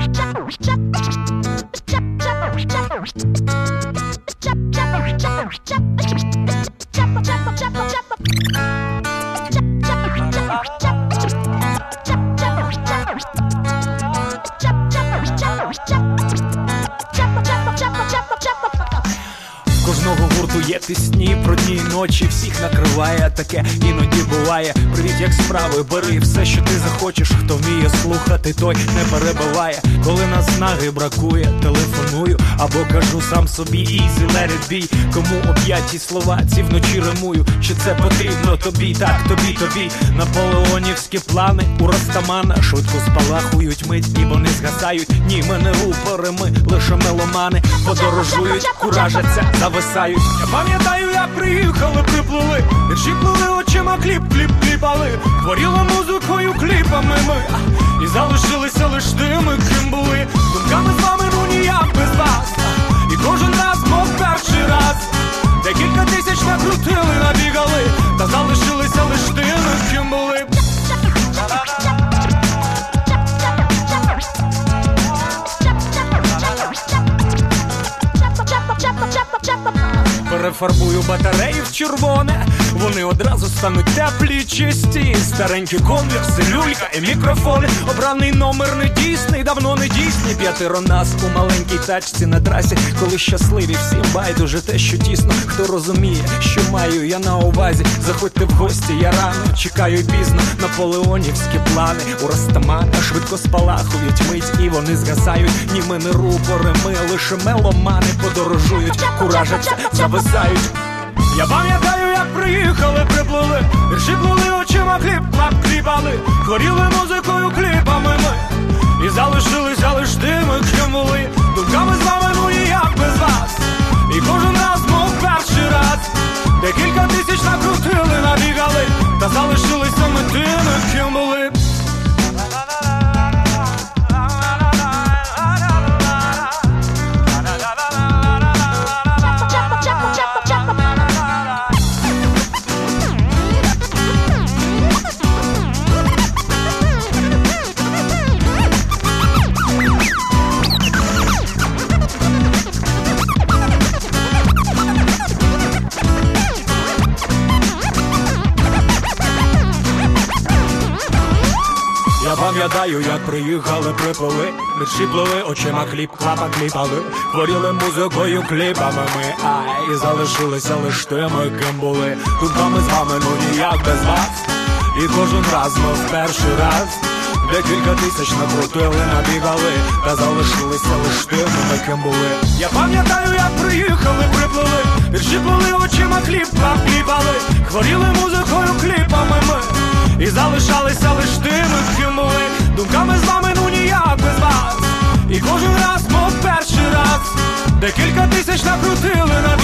Кожного гурту є пісні про дні і ночі, всіх накриває, таке іноді буває. Привіт, як справи, бери все, що ти захочеш. Хто вміє слухати, той не перебиває. Коли наснаги бракує, телефоную або кажу сам собі easy, let it be. Кому об'яті слова ці вночі римую? Чи це потрібно тобі? Так, тобі. Наполеонівські плани у Растамана швидко спалахують мить і вони згасають. Ні, ми не рупори, ми лише меломани. Подорожують, куражаться, зависають. Я пам'ятаю, як приїхали, приплили, вірші плили очима, кліпали. Творіли музикою, кліпами ми, і залишилися лиш тими, ким були. Думками з вами, ну ніяк без вас. І кожен раз, мов перший раз. Декілька тисяч накрутили, набігали, та залишилися лиш тими, ким були. Перефарбую батареї в червоне, вони одразу стануть теплі, чисті. Старенькі конверси, люлька і мікрофони. Обраний номер не дійсний, давно не дійсний. 5 нас у маленькій тачці на трасі. Коли щасливі, всім байдуже те, що тісно. Хто розуміє, що маю я на увазі. Заходьте в гості, я рано, чекаю пізно. Наполеонівські плани у Растамана швидко спалахують мить і вони згасають. Ні, ми не рупори, ми лише меломани. Подорожують, куражаться, зависають. Я пам'ятаю, як приїхали, приплили, вірші плили очима, кліпали. Хворіли музикою, кліпами ми, і залишилися лиш тими, ким були. Думками з вами, ну ніяк без вас. І кожен раз, мов перший раз. Декілька тисяч накрутили, набігали, та залишилися ми тими, ким були. Я пам'ятаю, як приїхали, приплили, вірші плили очима, кліпали. Хворіли музикою, кліпами ми, і залишилися лиш тими, ким були. Думками з вами, ну ніяк без вас. І кожен раз, мов перший раз. Декілька тисяч накрутили, набігали, та залишилися лиш тими, ким були. Я пам'ятаю, як приїхали, приплили, вірші плили очима, кліпали. Хворіли музикою, кліпами ми, і залишалися лиш тими, ким були. Думками з вами, ну ніяк без вас. І кожен раз, мов перший раз. Декілька тисяч накрутили,